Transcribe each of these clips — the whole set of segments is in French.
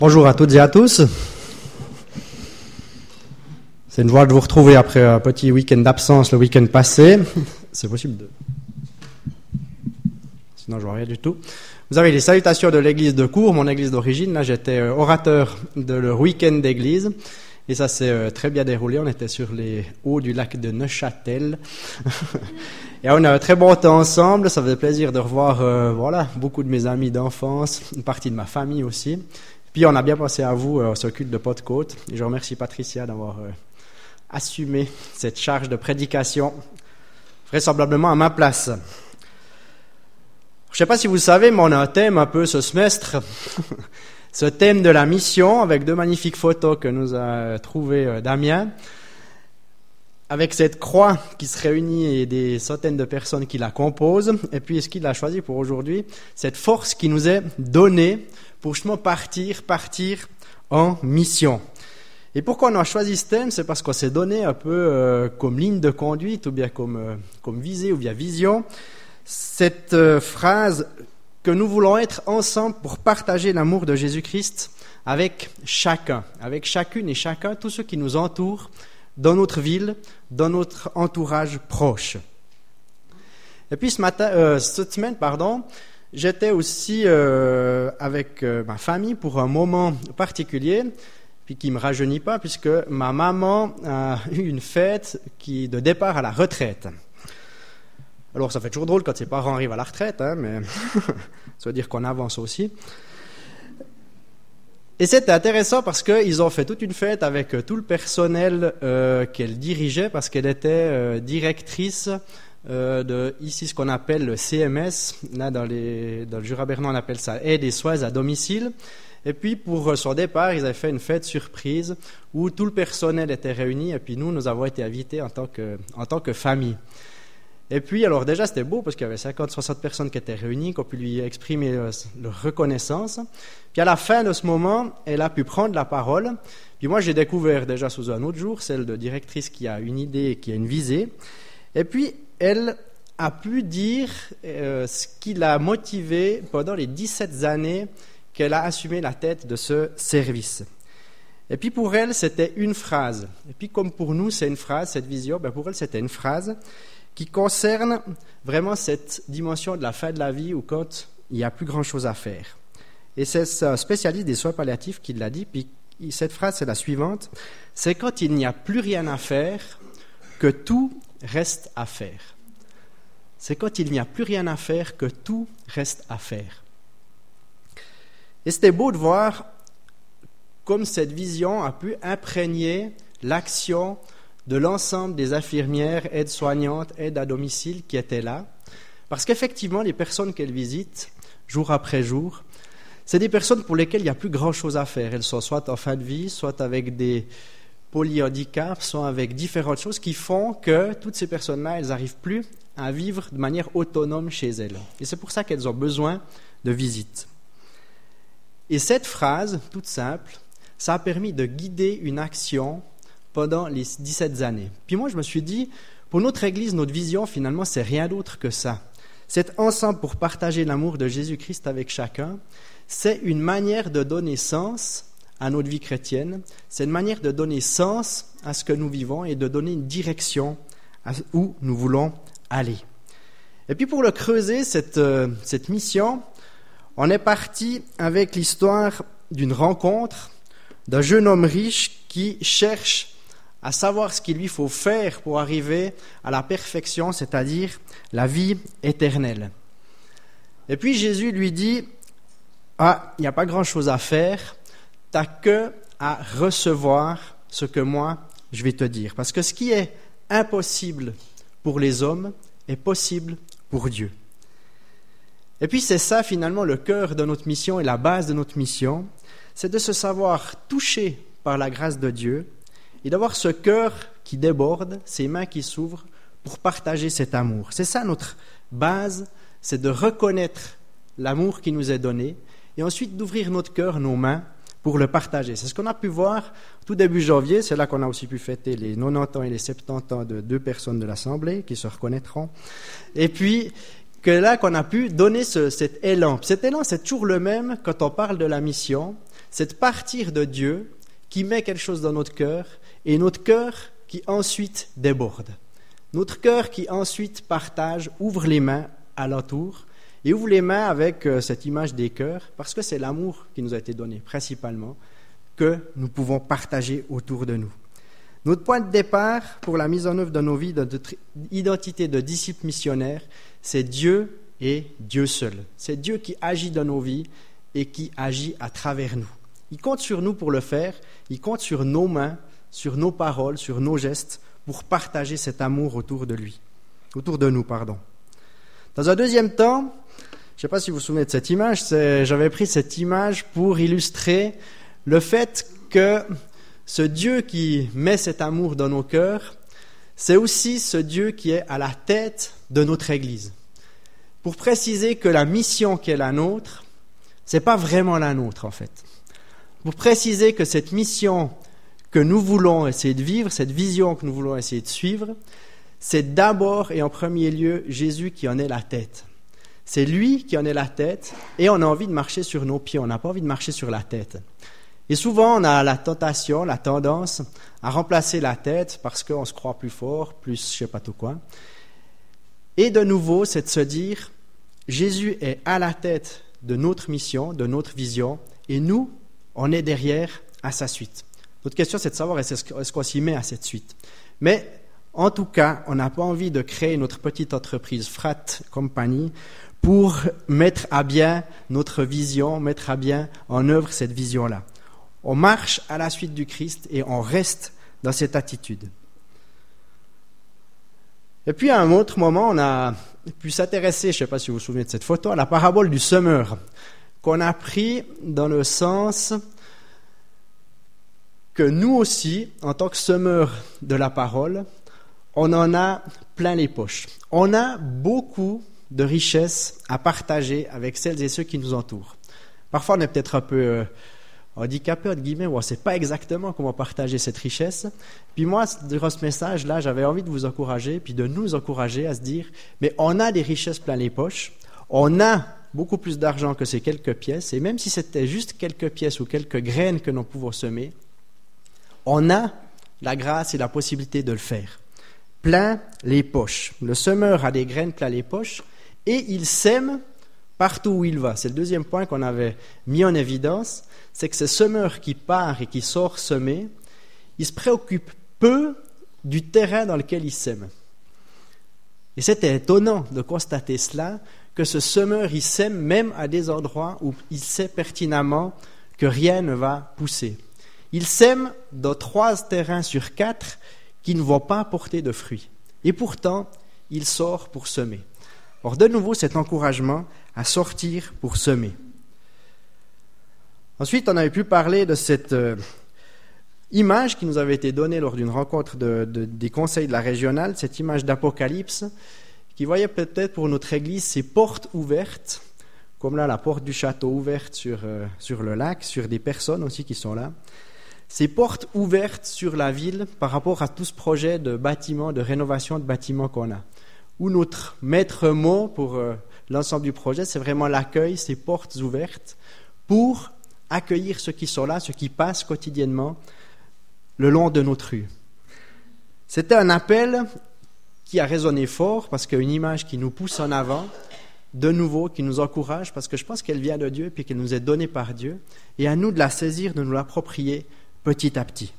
Bonjour à toutes et à tous. C'est une joie de vous retrouver après un petit week-end d'absence le week-end passé. C'est possible de... Sinon, je vois rien du tout. Vous avez les salutations de l'église de Cours, mon église d'origine. Là, j'étais orateur de leur week-end d'église. Et ça s'est très bien déroulé. On était sur les hauts du lac de Neuchâtel. Et on a un très bon temps ensemble. Ça faisait plaisir de revoir beaucoup de mes amis d'enfance, une partie de ma famille aussi. Puis on a bien pensé à vous, ce culte de Pentecôte. Et je remercie Patricia d'avoir assumé cette charge de prédication, vraisemblablement à ma place. Je ne sais pas si vous savez, mais on a un thème un peu ce semestre. Ce thème de la mission, avec deux magnifiques photos que nous a trouvées Damien, avec cette croix qui se réunit et des centaines de personnes qui la composent. Et puis ce qu'il a choisi pour aujourd'hui, cette force qui nous est donnée pour justement partir en mission. Et pourquoi on a choisi ce thème? C'est parce qu'on s'est donné un peu comme ligne de conduite ou bien comme visée ou bien vision cette phrase que nous voulons être ensemble pour partager l'amour de Jésus-Christ avec chacun, avec chacune et chacun, tous ceux qui nous entourent dans notre ville, dans notre entourage proche. Et puis cette semaine, j'étais aussi avec ma famille pour un moment particulier, puis qui ne me rajeunit pas, puisque ma maman a eu une fête de départ à la retraite. Alors, ça fait toujours drôle quand ses parents arrivent à la retraite, mais ça veut dire qu'on avance aussi. Et c'était intéressant parce qu'ils ont fait toute une fête avec tout le personnel qu'elle dirigeait, parce qu'elle était directrice de ici ce qu'on appelle le CMS. Là, dans le Jura bernois, on appelle ça aide et soins à domicile. Et puis, pour son départ, ils avaient fait une fête surprise où tout le personnel était réuni, et puis nous avons été invités en tant que famille. Et puis, alors déjà, c'était beau parce qu'il y avait 50-60 personnes qui étaient réunies, qu'on pu lui exprimer leur reconnaissance. Puis à la fin de ce moment, elle a pu prendre la parole. Puis moi, j'ai découvert déjà sous un autre jour celle de directrice qui a une idée et qui a une visée. Et puis, elle a pu dire ce qui l'a motivée pendant les 17 années qu'elle a assumé la tête de ce service. Et puis pour elle, c'était une phrase. Et puis comme pour nous, c'est une phrase, cette vision, pour elle, c'était une phrase qui concerne vraiment cette dimension de la fin de la vie où quand il n'y a plus grand-chose à faire. Et c'est un spécialiste des soins palliatifs qui l'a dit, puis cette phrase, c'est la suivante, c'est quand il n'y a plus rien à faire que tout reste à faire. C'est quand il n'y a plus rien à faire que tout reste à faire. Et c'était beau de voir comme cette vision a pu imprégner l'action de l'ensemble des infirmières, aides-soignantes, aides à domicile qui étaient là. Parce qu'effectivement, les personnes qu'elles visitent, jour après jour, c'est des personnes pour lesquelles il n'y a plus grand-chose à faire. Elles sont soit en fin de vie, soit avec des polyhandicaps, soit avec différentes choses qui font que toutes ces personnes-là, elles n'arrivent plus à vivre de manière autonome chez elles. Et c'est pour ça qu'elles ont besoin de visites. Et cette phrase, toute simple, ça a permis de guider une action pendant les 17 années. Puis moi, je me suis dit, pour notre Église, notre vision, finalement, c'est rien d'autre que ça. C'est ensemble pour partager l'amour de Jésus-Christ avec chacun. C'est une manière de donner sens à notre vie chrétienne. C'est une manière de donner sens à ce que nous vivons et de donner une direction à où nous voulons aller. Et puis pour le creuser, cette mission, on est parti avec l'histoire d'une rencontre d'un jeune homme riche qui cherche à savoir ce qu'il lui faut faire pour arriver à la perfection, c'est-à-dire la vie éternelle. Et puis Jésus lui dit, il n'y a pas grand-chose à faire, tu n'as que à recevoir ce que moi je vais te dire. Parce que ce qui est impossible pour les hommes est possible pour Dieu. Et puis c'est ça finalement le cœur de notre mission et la base de notre mission, c'est de se savoir touché par la grâce de Dieu et d'avoir ce cœur qui déborde, ces mains qui s'ouvrent pour partager cet amour. C'est ça notre base, c'est de reconnaître l'amour qui nous est donné et ensuite d'ouvrir notre cœur, nos mains pour le partager. C'est ce qu'on a pu voir tout début janvier, c'est là qu'on a aussi pu fêter les 90 ans et les 70 ans de 2 personnes de l'Assemblée qui se reconnaîtront. Et puis que là qu'on a pu donner cet élan. Cet élan, c'est toujours le même quand on parle de la mission. c'est de partir de Dieu qui met quelque chose dans notre cœur et notre cœur qui ensuite déborde. Notre cœur qui ensuite partage, ouvre les mains alentour et ouvre les mains avec cette image des cœurs parce que c'est l'amour qui nous a été donné principalement que nous pouvons partager autour de nous. Notre point de départ pour la mise en œuvre de nos vies, de notre identité de disciples missionnaires, c'est Dieu et Dieu seul. C'est Dieu qui agit dans nos vies et qui agit à travers nous. Il compte sur nous pour le faire, il compte sur nos mains, sur nos paroles, sur nos gestes pour partager cet amour autour de nous. Dans un deuxième temps, je ne sais pas si vous vous souvenez de cette image, j'avais pris cette image pour illustrer le fait que ce Dieu qui met cet amour dans nos cœurs, c'est aussi ce Dieu qui est à la tête de notre Église. Pour préciser que la mission qui est la nôtre, ce n'est pas vraiment la nôtre en fait. Pour préciser que cette mission que nous voulons essayer de vivre, cette vision que nous voulons essayer de suivre, c'est d'abord et en premier lieu Jésus qui en est la tête. C'est lui qui en est la tête et on a envie de marcher sur nos pieds, on n'a pas envie de marcher sur la tête. Et souvent, on a la tentation, la tendance à remplacer la tête parce qu'on se croit plus fort, plus je ne sais pas tout quoi. Et de nouveau, c'est de se dire, Jésus est à la tête de notre mission, de notre vision, et nous, on est derrière à sa suite. Notre question, c'est de savoir est-ce qu'on s'y met à cette suite. Mais en tout cas, on n'a pas envie de créer notre petite entreprise Frat Company pour mettre à bien notre vision, mettre à bien en œuvre cette vision-là. On marche à la suite du Christ et on reste dans cette attitude. Et puis à un autre moment, on a pu s'intéresser, je ne sais pas si vous vous souvenez de cette photo, à la parabole du semeur, qu'on a pris dans le sens que nous aussi, en tant que semeurs de la parole, on en a plein les poches. On a beaucoup de richesses à partager avec celles et ceux qui nous entourent. Parfois, on est peut-être un peu handicapé, entre guillemets, on ne sait pas exactement comment partager cette richesse. Puis moi, durant ce message-là, j'avais envie de vous encourager, puis de nous encourager à se dire, mais on a des richesses plein les poches, on a beaucoup plus d'argent que ces quelques pièces, et même si c'était juste quelques pièces ou quelques graines que nous pouvons semer, on a la grâce et la possibilité de le faire. Plein les poches. Le semeur a des graines plein les poches, et il sème partout où il va. C'est le deuxième point qu'on avait mis en évidence, c'est que ce semeur qui part et qui sort semer, il se préoccupe peu du terrain dans lequel il sème. Et c'était étonnant de constater cela, que ce semeur, il sème même à des endroits où il sait pertinemment que rien ne va pousser. Il sème dans 3 terrains sur 4 qui ne vont pas porter de fruits. Et pourtant, il sort pour semer. Or, de nouveau, cet encouragement à sortir pour semer. Ensuite, on avait pu parler de cette image qui nous avait été donnée lors d'une rencontre des conseils de la régionale, cette image d'Apocalypse, qui voyait peut-être pour notre Église ces portes ouvertes, comme là la porte du château ouverte sur le lac, sur des personnes aussi qui sont là. Ces portes ouvertes sur la ville par rapport à tout ce projet de bâtiment, de rénovation de bâtiments qu'on a. Où notre maître mot pour l'ensemble du projet, c'est vraiment l'accueil, ces portes ouvertes, pour accueillir ceux qui sont là, ceux qui passent quotidiennement le long de notre rue. C'était un appel qui a résonné fort, parce qu'il y a une image qui nous pousse en avant, de nouveau, qui nous encourage, parce que je pense qu'elle vient de Dieu, puis qu'elle nous est donnée par Dieu, et à nous de la saisir, de nous l'approprier petit à petit.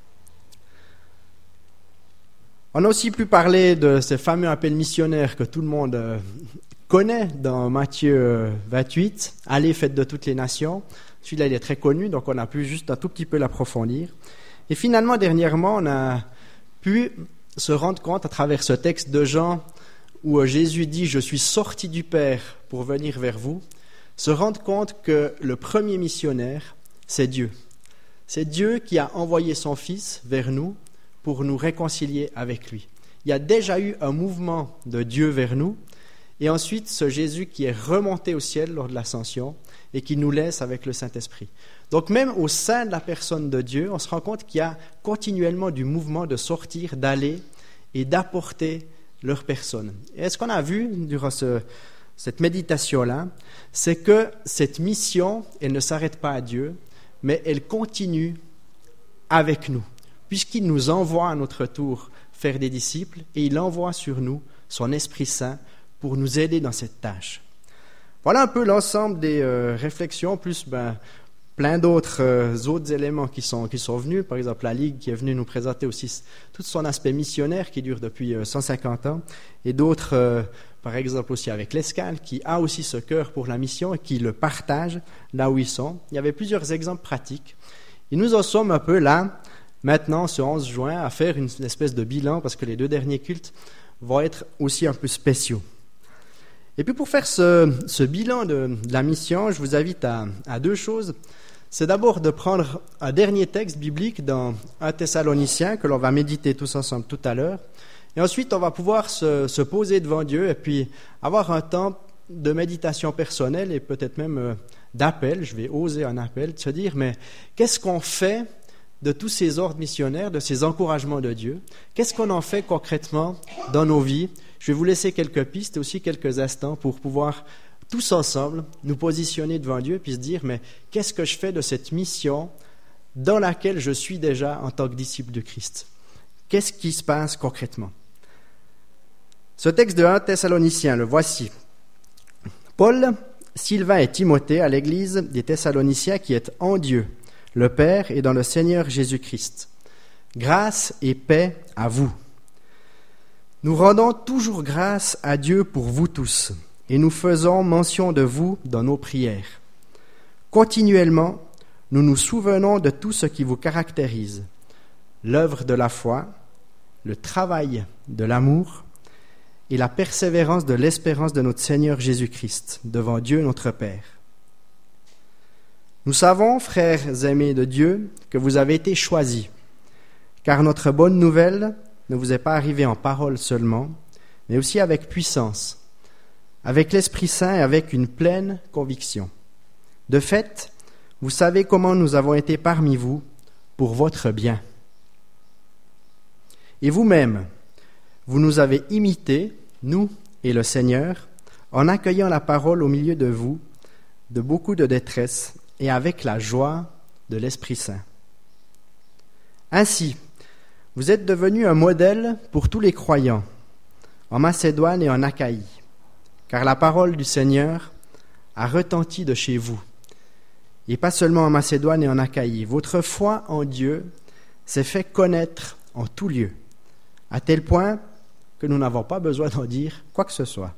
On a aussi pu parler de ce fameux appel missionnaire que tout le monde connaît dans Matthieu 28, « Allez, faites de toutes les nations ». Celui-là, il est très connu, donc on a pu juste un tout petit peu l'approfondir. Et finalement, dernièrement, on a pu se rendre compte à travers ce texte de Jean où Jésus dit « Je suis sorti du Père pour venir vers vous », se rendre compte que le premier missionnaire, c'est Dieu. C'est Dieu qui a envoyé son Fils vers nous pour nous réconcilier avec lui. Il y a déjà eu un mouvement de Dieu vers nous, et ensuite ce Jésus qui est remonté au ciel lors de l'ascension et qui nous laisse avec le Saint-Esprit. Donc même au sein de la personne de Dieu, on se rend compte qu'il y a continuellement du mouvement de sortir, d'aller et d'apporter leur personne. Et ce qu'on a vu durant cette méditation-là, c'est que cette mission, elle ne s'arrête pas à Dieu, mais elle continue avec nous, puisqu'il nous envoie à notre tour faire des disciples et il envoie sur nous son Esprit Saint pour nous aider dans cette tâche. Voilà un peu l'ensemble des réflexions, plus plein d'autres éléments qui sont venus. Par exemple, la Ligue qui est venue nous présenter aussi tout son aspect missionnaire qui dure depuis 150 ans, et d'autres, par exemple aussi avec l'Escale, qui a aussi ce cœur pour la mission et qui le partage là où ils sont. Il y avait plusieurs exemples pratiques. Et nous en sommes un peu là, maintenant, ce 11 juin, à faire une espèce de bilan, parce que les 2 derniers cultes vont être aussi un peu spéciaux. Et puis pour faire ce bilan de la mission, je vous invite à 2 choses. C'est d'abord de prendre un dernier texte biblique dans 1 Thessaloniciens, que l'on va méditer tous ensemble tout à l'heure. Et ensuite, on va pouvoir se poser devant Dieu et puis avoir un temps de méditation personnelle et peut-être même d'appel. Je vais oser un appel, de se dire, mais qu'est-ce qu'on fait de tous ces ordres missionnaires, de ces encouragements de Dieu? Qu'est-ce qu'on en fait concrètement dans nos vies? Je vais vous laisser quelques pistes et aussi quelques instants pour pouvoir tous ensemble nous positionner devant Dieu puis se dire, mais qu'est-ce que je fais de cette mission dans laquelle je suis déjà en tant que disciple de Christ? Qu'est-ce qui se passe concrètement? Ce texte de 1 Thessaloniciens, le voici. Paul, Sylvain et Timothée à l'église des Thessaloniciens qui est en Dieu, le Père et dans le Seigneur Jésus-Christ. Grâce et paix à vous. Nous rendons toujours grâce à Dieu pour vous tous, et nous faisons mention de vous dans nos prières. Continuellement, nous nous souvenons de tout ce qui vous caractérise, l'œuvre de la foi, le travail de l'amour et la persévérance de l'espérance de notre Seigneur Jésus-Christ devant Dieu notre Père. Nous savons, frères aimés de Dieu, que vous avez été choisis, car notre bonne nouvelle ne vous est pas arrivée en parole seulement, mais aussi avec puissance, avec l'Esprit Saint et avec une pleine conviction. De fait, vous savez comment nous avons été parmi vous pour votre bien. Et vous-même, vous nous avez imités, nous et le Seigneur, en accueillant la parole au milieu de vous, de beaucoup de détresse et avec la joie de l'Esprit Saint. Ainsi, vous êtes devenus un modèle pour tous les croyants, en Macédoine et en Achaïe, car la parole du Seigneur a retenti de chez vous, et pas seulement en Macédoine et en Achaïe. Votre foi en Dieu s'est fait connaître en tout lieu, à tel point que nous n'avons pas besoin d'en dire quoi que ce soit.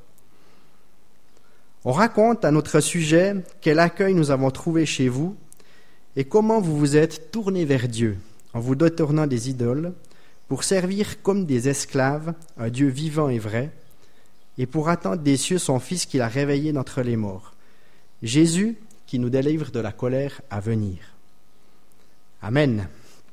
On raconte à notre sujet quel accueil nous avons trouvé chez vous et comment vous vous êtes tournés vers Dieu en vous détournant des idoles pour servir comme des esclaves un Dieu vivant et vrai et pour attendre des cieux son Fils qu'il a réveillé d'entre les morts, Jésus qui nous délivre de la colère à venir. Amen.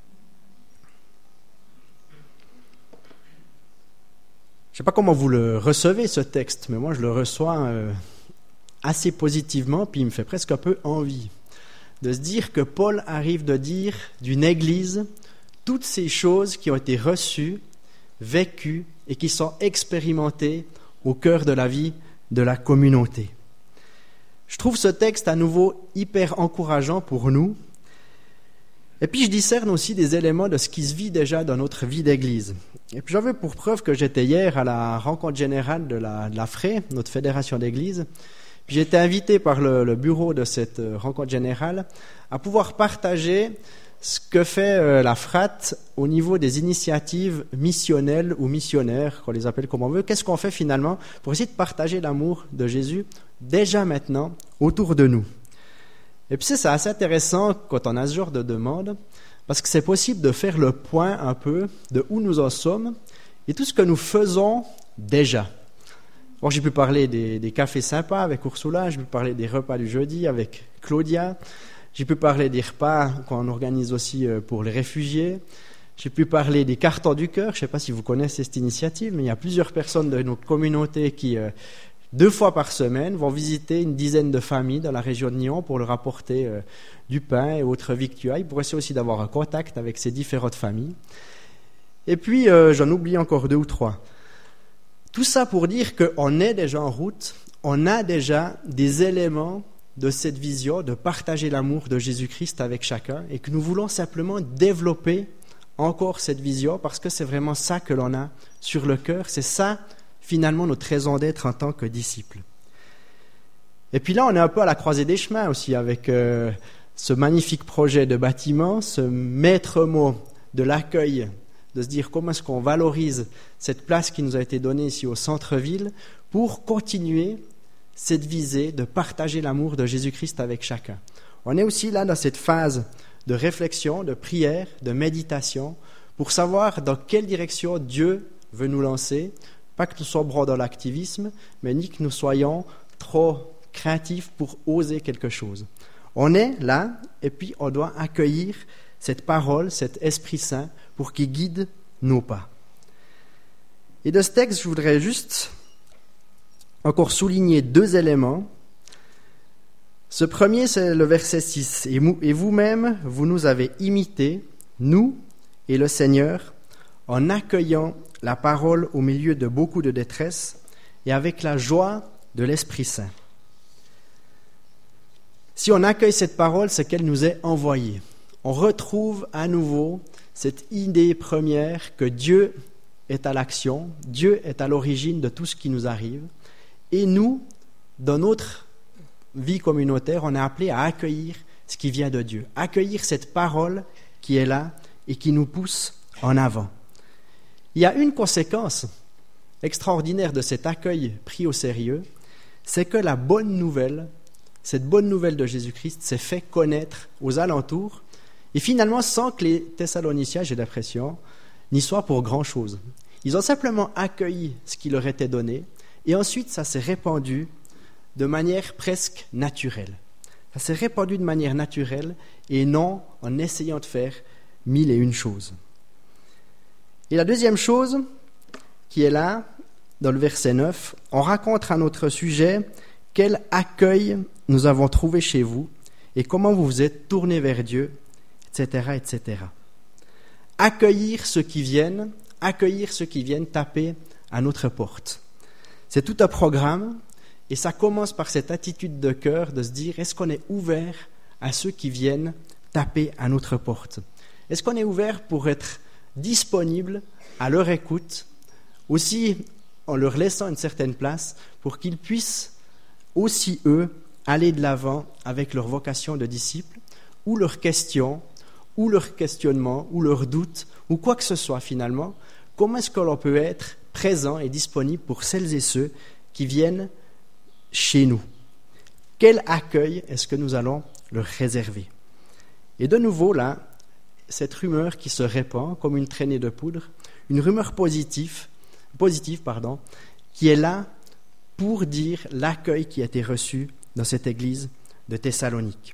Je ne sais pas comment vous le recevez, ce texte, mais moi je le reçois assez positivement, puis il me fait presque un peu envie de se dire que Paul arrive de dire d'une église toutes ces choses qui ont été reçues, vécues et qui sont expérimentées au cœur de la vie de la communauté. Je trouve ce texte à nouveau hyper encourageant pour nous. Et puis je discerne aussi des éléments de ce qui se vit déjà dans notre vie d'église. Et puis j'en veux pour preuve que j'étais hier à la rencontre générale de la FRE, notre fédération d'église. Puis j'ai été invité par le bureau de cette rencontre générale à pouvoir partager ce que fait la FRAT au niveau des initiatives missionnelles ou missionnaires, qu'on les appelle comme on veut. Qu'est-ce qu'on fait finalement pour essayer de partager l'amour de Jésus déjà maintenant autour de nous? Et puis c'est assez intéressant quand on a ce genre de demande, parce que c'est possible de faire le point un peu de où nous en sommes et tout ce que nous faisons déjà. Bon, j'ai pu parler des cafés sympas avec Ursula, j'ai pu parler des repas du jeudi avec Claudia, j'ai pu parler des repas qu'on organise aussi pour les réfugiés, j'ai pu parler des cartons du cœur. Je ne sais pas si vous connaissez cette initiative, mais il y a plusieurs personnes de notre communauté qui, 2 fois par semaine, vont visiter une dizaine de familles dans la région de Nyon pour leur apporter du pain et autres victuailles, pour essayer aussi d'avoir un contact avec ces différentes familles. Et puis, j'en oublie encore 2 ou 3. Tout ça pour dire qu'on est déjà en route, on a déjà des éléments de cette vision de partager l'amour de Jésus-Christ avec chacun et que nous voulons simplement développer encore cette vision parce que c'est vraiment ça que l'on a sur le cœur, c'est ça finalement notre raison d'être en tant que disciples. Et puis là, on est un peu à la croisée des chemins aussi avec ce magnifique projet de bâtiment, ce maître mot de l'accueil, de se dire comment est-ce qu'on valorise cette place qui nous a été donnée ici au centre-ville pour continuer cette visée de partager l'amour de Jésus-Christ avec chacun. On est aussi là dans cette phase de réflexion, de prière, de méditation, pour savoir dans quelle direction Dieu veut nous lancer, pas que nous soyons dans l'activisme, mais ni que nous soyons trop craintifs pour oser quelque chose. On est là, et puis on doit accueillir cette parole, cet Esprit Saint, pour qu'il guide nos pas. Et de ce texte, je voudrais juste encore souligner 2 éléments. Ce premier, c'est le verset 6. « Et vous-même, vous nous avez imités, nous et le Seigneur, en accueillant la parole au milieu de beaucoup de détresse et avec la joie de l'Esprit Saint. » Si on accueille cette parole, c'est qu'elle nous est envoyée. On retrouve à nouveau cette idée première que Dieu est à l'action, Dieu est à l'origine de tout ce qui nous arrive. Et nous, dans notre vie communautaire, on est appelé à accueillir ce qui vient de Dieu, accueillir cette parole qui est là et qui nous pousse en avant. Il y a une conséquence extraordinaire de cet accueil pris au sérieux, c'est que la bonne nouvelle, cette bonne nouvelle de Jésus-Christ s'est fait connaître aux alentours et finalement sans que les Thessaloniciens, j'ai l'impression, n'y soient pour grand-chose. Ils ont simplement accueilli ce qui leur était donné et ensuite ça s'est répandu de manière presque naturelle. Ça s'est répandu de manière naturelle et non en essayant de faire 1001 choses. Et la deuxième chose qui est là, dans le verset 9, on raconte à notre sujet quel accueil nous avons trouvé chez vous et comment vous vous êtes tournés vers Dieu, etc., etc. Accueillir ceux qui viennent taper à notre porte. C'est tout un programme et ça commence par cette attitude de cœur de se dire est-ce qu'on est ouvert à ceux qui viennent taper à notre porte? Est-ce qu'on est ouvert pour être disponible à leur écoute, aussi en leur laissant une certaine place pour qu'ils puissent aussi, eux, aller de l'avant avec leur vocation de disciples, ou leurs questions, ou leurs questionnements, ou leurs doutes, ou quoi que ce soit finalement. Comment est-ce que l'on peut être présent et disponible pour celles et ceux qui viennent chez nous? Quel accueil est-ce que nous allons leur réserver? Et de nouveau, là, cette rumeur qui se répand comme une traînée de poudre, une rumeur positive, qui est là pour dire l'accueil qui a été reçu dans cette église de Thessalonique.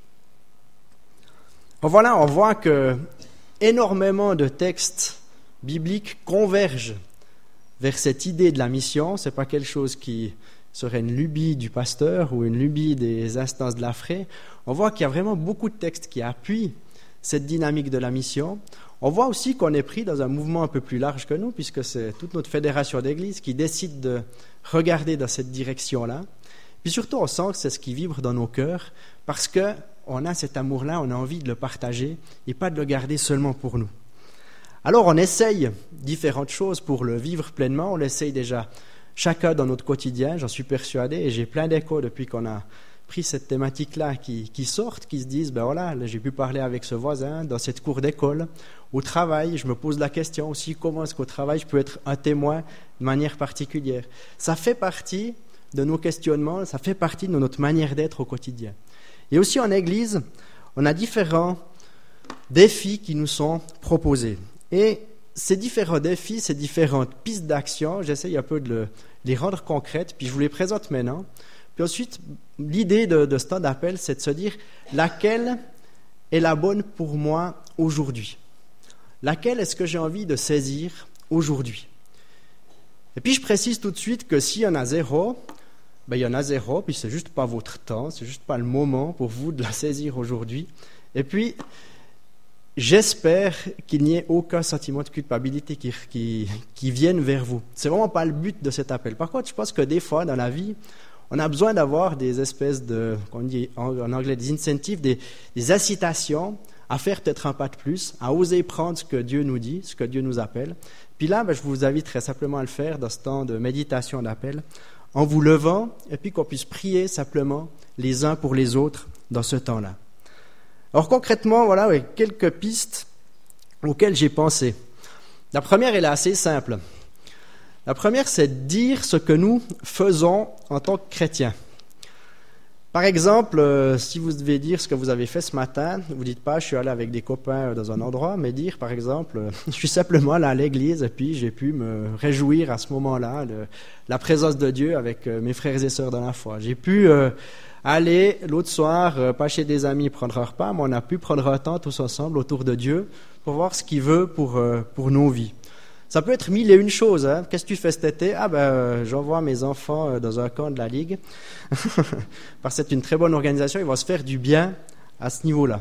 Voilà, on voit que énormément de textes bibliques convergent vers cette idée de la mission. Ce n'est pas quelque chose qui serait une lubie du pasteur ou une lubie des instances de la FRE. On voit qu'il y a vraiment beaucoup de textes qui appuient cette dynamique de la mission. On voit aussi qu'on est pris dans un mouvement un peu plus large que nous, puisque c'est toute notre fédération d'églises qui décide de regarder dans cette direction-là. Puis surtout, on sent que c'est ce qui vibre dans nos cœurs, parce qu'on a cet amour-là, on a envie de le partager et pas de le garder seulement pour nous. Alors on essaye différentes choses pour le vivre pleinement, on l'essaye déjà chacun dans notre quotidien, j'en suis persuadé, et j'ai plein d'échos depuis qu'on a pris cette thématique-là qui sortent, qui se disent, ben voilà, là, j'ai pu parler avec ce voisin, dans cette cour d'école, au travail, je me pose la question aussi, comment est-ce qu'au travail je peux être un témoin de manière particulière? Ça fait partie de nos questionnements, ça fait partie de notre manière d'être au quotidien. Et aussi en Église, on a différents défis qui nous sont proposés. Et ces différents défis, ces différentes pistes d'action, j'essaye un peu de les rendre concrètes, puis je vous les présente maintenant. Puis ensuite, l'idée de ce temps d'appel, c'est de se dire laquelle est la bonne pour moi aujourd'hui? Laquelle est-ce que j'ai envie de saisir aujourd'hui? Et puis je précise tout de suite que s'il y en a zéro, ben il y en a zéro, puis c'est juste pas votre temps, c'est juste pas le moment pour vous de la saisir aujourd'hui. Et puis, j'espère qu'il n'y ait aucun sentiment de culpabilité qui vienne vers vous. C'est vraiment pas le but de cet appel. Par contre, je pense que des fois, dans la vie, On a besoin d'avoir des espèces de, on dit en anglais, des incentives, des incitations à faire peut-être un pas de plus, à oser prendre ce que Dieu nous dit, ce que Dieu nous appelle. Puis là, je vous invite très simplement à le faire dans ce temps de méditation, d'appel, en vous levant, et puis qu'on puisse prier simplement les uns pour les autres dans ce temps-là. Alors concrètement, voilà quelques pistes auxquelles j'ai pensé. La première, elle est assez simple. La première, c'est de dire ce que nous faisons en tant que chrétiens. Par exemple, si vous devez dire ce que vous avez fait ce matin, vous ne dites pas « je suis allé avec des copains dans un endroit », mais dire par exemple « je suis simplement allé à l'église et puis j'ai pu me réjouir à ce moment-là de la présence de Dieu avec mes frères et sœurs dans la foi. J'ai pu aller l'autre soir, pas chez des amis prendre un repas, mais on a pu prendre un temps tous ensemble autour de Dieu pour voir ce qu'il veut pour nos vies. » Ça peut être mille et une choses. Hein. Qu'est-ce que tu fais cet été ? J'envoie mes enfants dans un camp de la Ligue. Parce que c'est une très bonne organisation, ils vont se faire du bien à ce niveau-là.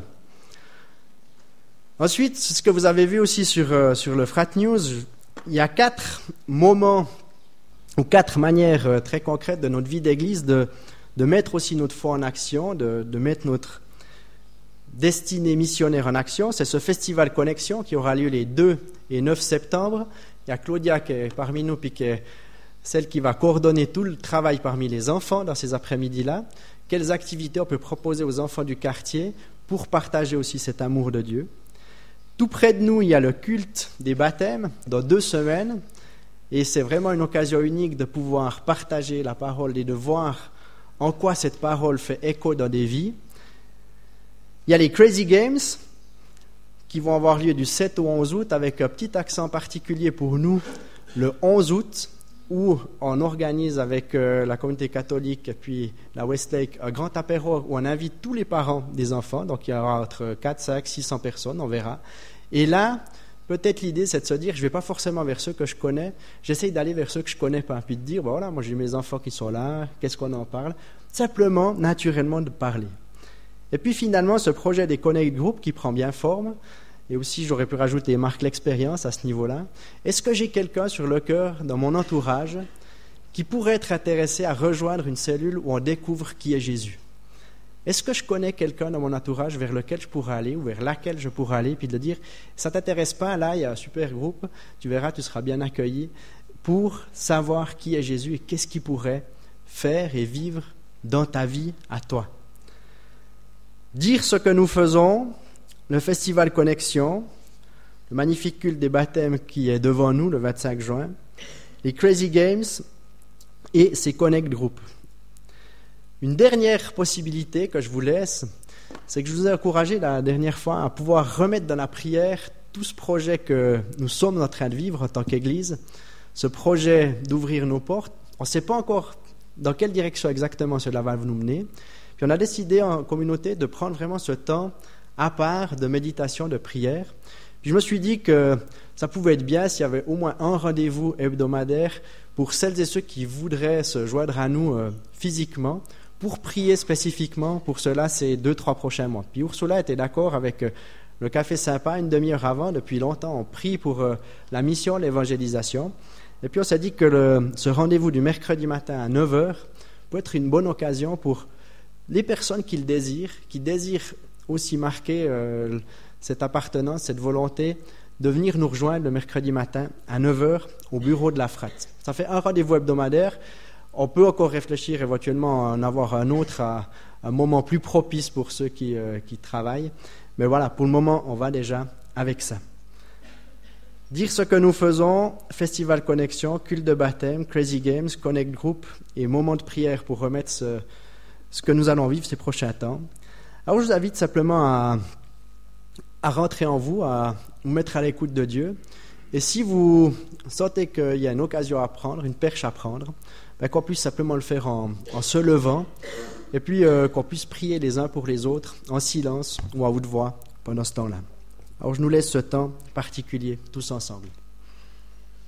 Ensuite, ce que vous avez vu aussi sur le Frat News, il y a 4 moments ou 4 manières très concrètes de notre vie d'église de mettre aussi notre foi en action, de mettre notre destinée missionnaire en action. C'est ce festival Connexion qui aura lieu les 2 et 9 septembre. Il y a Claudia qui est parmi nous, puis qui est celle qui va coordonner tout le travail parmi les enfants dans ces après-midi-là. Quelles activités on peut proposer aux enfants du quartier pour partager aussi cet amour de Dieu. Tout près de nous, il y a le culte des baptêmes dans 2 semaines. Et c'est vraiment une occasion unique de pouvoir partager la parole et de voir en quoi cette parole fait écho dans des vies. Il y a les Crazy Games qui vont avoir lieu du 7 au 11 août avec un petit accent particulier pour nous le 11 août où on organise avec la communauté catholique et puis la Westlake un grand apéro où on invite tous les parents des enfants. Donc il y aura entre 4, 5, 600 personnes, on verra. Et là, peut-être l'idée c'est de se dire je ne vais pas forcément vers ceux que je connais, j'essaye d'aller vers ceux que je ne connais pas. Puis de dire voilà, moi j'ai mes enfants qui sont là, qu'est-ce qu'on en parle ? Simplement, naturellement de parler. Et puis finalement, ce projet des Connect Group qui prend bien forme, et aussi j'aurais pu rajouter Marc l'expérience à ce niveau-là. Est-ce que j'ai quelqu'un sur le cœur, dans mon entourage, qui pourrait être intéressé à rejoindre une cellule où on découvre qui est Jésus ? Est-ce que je connais quelqu'un dans mon entourage vers lequel je pourrais aller ou vers laquelle je pourrais aller, puis de dire ça ne t'intéresse pas, là il y a un super groupe, tu verras, tu seras bien accueilli, pour savoir qui est Jésus et qu'est-ce qu'il pourrait faire et vivre dans ta vie à toi. Dire ce que nous faisons, le festival Connexion, le magnifique culte des baptêmes qui est devant nous le 25 juin, les Crazy Games et ces Connect Group. Une dernière possibilité que je vous laisse, c'est que je vous ai encouragé la dernière fois à pouvoir remettre dans la prière tout ce projet que nous sommes en train de vivre en tant qu'Église, ce projet d'ouvrir nos portes. On ne sait pas encore dans quelle direction exactement cela va nous mener. Puis on a décidé en communauté de prendre vraiment ce temps à part de méditation, de prière. Puis je me suis dit que ça pouvait être bien s'il y avait au moins un rendez-vous hebdomadaire pour celles et ceux qui voudraient se joindre à nous physiquement pour prier spécifiquement pour cela ces 2-3 prochains mois. Puis Ursula était d'accord avec le café sympa une demi-heure avant. Depuis longtemps, on prie pour la mission, l'évangélisation. Et puis on s'est dit que ce rendez-vous du mercredi matin à 9h peut être une bonne occasion pour les personnes qui le désirent, qui désirent aussi marquer cette appartenance, cette volonté de venir nous rejoindre le mercredi matin à 9h au bureau de la Frat. Ça fait un rendez-vous hebdomadaire. On peut encore réfléchir éventuellement à en avoir un autre à un moment plus propice pour ceux qui travaillent. Mais voilà, pour le moment, on va déjà avec ça. Dire ce que nous faisons, Festival Connexion, culte de baptême, Crazy Games, Connect Group et moment de prière pour remettre ce que nous allons vivre ces prochains temps. Alors je vous invite simplement à rentrer en vous, à vous mettre à l'écoute de Dieu. Et si vous sentez qu'il y a une occasion à prendre, une perche à prendre, qu'on puisse simplement le faire en se levant et puis qu'on puisse prier les uns pour les autres en silence ou à haute voix pendant ce temps-là. Alors je nous laisse ce temps particulier tous ensemble.